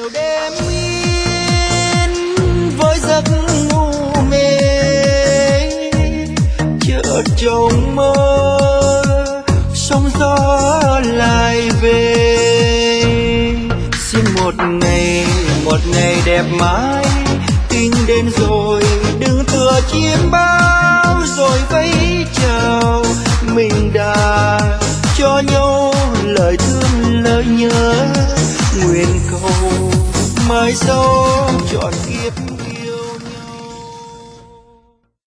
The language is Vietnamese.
đêm yên với giấc ngủ mê, chợt trong mơ sóng gió lại về. Xin một ngày đẹp mãi, tình đến rồi đừng tựa chim bao rồi vẫy chào. Mình đã cho nhau lời thương lời nhớ, nguyện cầu mai sau trọn kiếp.